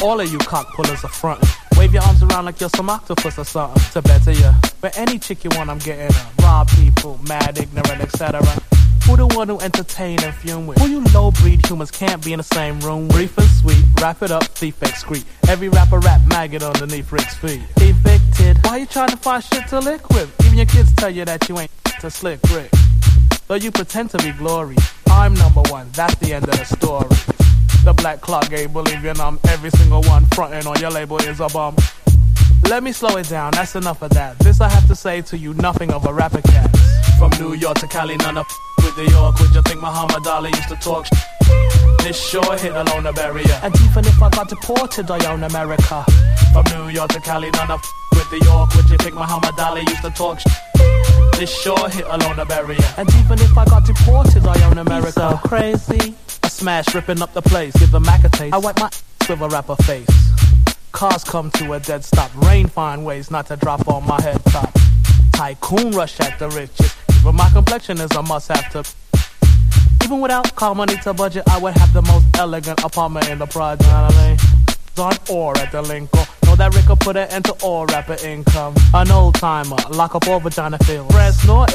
All of you cock pullers are frontin'. Wave your arms around like you're some octopus or something. To better ya. But any chick you want, I'm getting her. Rob people, mad, ignorant, etc. Who the one who entertain and fume with? Who you low-breed humans can't be in the same room? Brief and sweet, wrap it up, thief excrete. Every rapper rap maggot underneath Rick's feet. Evicted. Why you trying to find shit to lick with? Even your kids tell you that you ain't to slick Rick. Though you pretend to be glory, I'm number one, that's the end of the story. The black clock ain't believing I'm every single one frontin' on your label is a bum. Let me slow it down, that's enough of that. This I have to say to you, nothing of a rapper cat. From New York to Cali, none of with New York. Would you think Muhammad Ali used to talk This sure hit along the barrier. And even if I got deported, I own America. From New York to Cali, none of with New York. Would you think Muhammad Ali used to talk This sure hit along the barrier. And even if I got deported, I own America. So crazy. I smash, ripping up the place, give the Mac a taste. I wipe my with a rapper face. Cars come to a dead stop. Rain find ways not to drop on my head top. Tycoon rush at the riches. But my complexion is a must-have to. Even without car money to budget, I would have the most elegant apartment in the project. You know what I mean? On or at the Lincoln. Know that Rick will put an end to all rapper income. An old timer, lock up all vagina fields. Fresno